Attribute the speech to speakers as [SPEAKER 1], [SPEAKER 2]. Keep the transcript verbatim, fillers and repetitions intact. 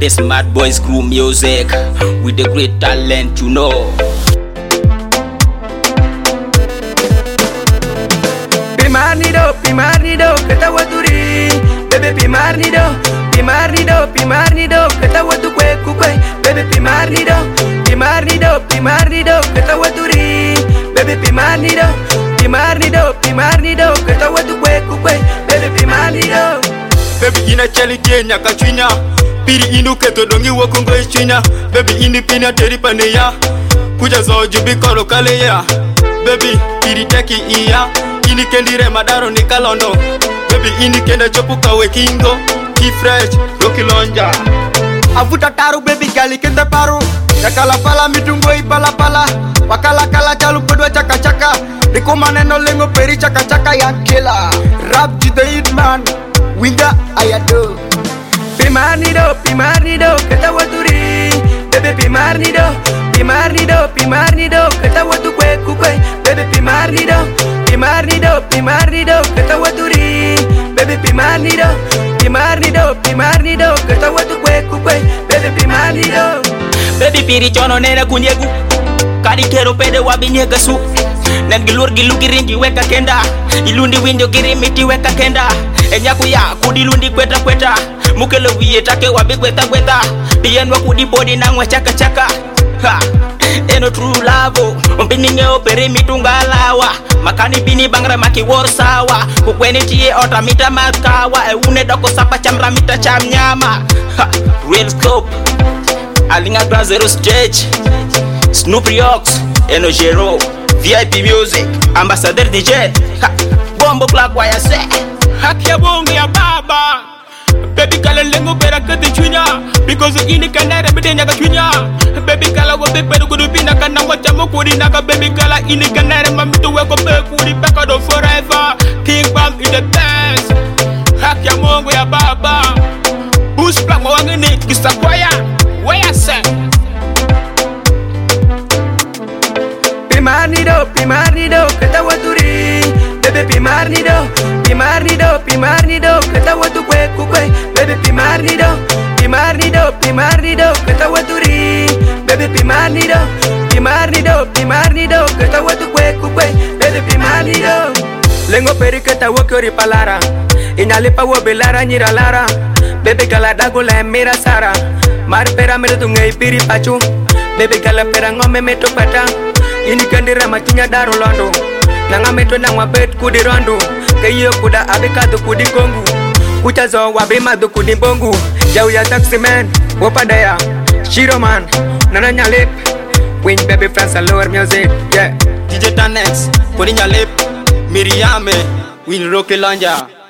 [SPEAKER 1] This Mad Boys Crew music with the great talent, you know.
[SPEAKER 2] Pimarnido, pimarnido, kata waturi. Baby pimarnido, pimarnido, pimarnido, kata watu kwe kukwe. Baby pimarnido, pimarnido, pimarnido, kata waturi. Baby pimarnido, pimarnido, pimarnido, kata watu kwe kukwe. Baby pimarnido.
[SPEAKER 3] Baby ina chali Kenya kachunya, piri inu keto dongi wakungo ichunya. Baby ini pina teri paneya, kuja zo jubi koro kale ya. Baby piri teki iya, ini kendire madaro ni kalondo. Baby ini kenda chopu kawe kingo, ki fresh, roki lonja. Avuta taru baby gali kenda paru, yakala pala mitungo ipala pala. Wakala kala chalu pedwa chaka chaka, niko maneno lengo peri chaka chaka ya killer. Rap to the hitman, winga ayado.
[SPEAKER 2] Pimarnido, pimarnido, kata waturi. Baby pimarnido, pimarnido, pimarnido, kata watu kwe kukwe. Baby pimarnido, pimarnido, pimarnido, kata waturi. Baby pimarnido, pimarnido, pimarnido, kata watu kwe kukwe. Baby pimarnido.
[SPEAKER 1] Baby piri chono nena kunyegu, kadi kero pede wabinyega su. Nen gilur gilu giringi weka kenda, ilundi windio girimiti weka kenda. Enyaku ya kudilundi kweta kweta, mukele wiye take wabi kweta kweta. Piyenwa kudi body nangwa chaka chaka. Ha, eno true love, mpini ngeo peri mitungalawa. Makani bini bangra maki worsawa, kukweni tiye ota mita makawa. E une doko sapa chamra mita chamnyama. Ha, real scope, alinga grand zero stage. Snoopy Ox, eno Jero, V I P music, ambassadeur D J. Ha, bombo clock waya se.
[SPEAKER 3] Haki ya bongo ya baba. Baby kala lengo pera kete chunya, because ini kanere bedenya ka chunya. Baby kala wo big peru kudu pina kana wachamo kuri naka. Baby kala ini kanere mamito weko be kuri back do forever. King Bam is the best. Haki ya bongo ya baba. Boost black mwangini kisa kwaya. Waya se.
[SPEAKER 2] Pimarnido, pimarnido, kata waturi. Baby pimarnido, pimarnido, pimarnido, kata watu kwe kukwe. Baby pimarnido, pimarnido, pimarnido, kata waturi. Baby pimarnido, pimarnido, pimarnido, kata watu kwe kukwe. Baby pimarnido. Lengo peri kata wakori palara, inyalipa wo belara nyira lara. Baby kala dago la mira sara, mar pera mere tungai piri pachu. Baby kala pera ngome meto pata, ini kandira machinya daru londo. Nanga meto nangwa bet kudi rondu, kayo kuda abekado kudi kongu. Uchazo wabe madu kudi bongu, jau ya taxi man, wopadaya, Shiro man, nananya lip. Win baby France lower music, yeah.
[SPEAKER 3] D J Tanex, kodi nya lip, Miriame, win roke lanja.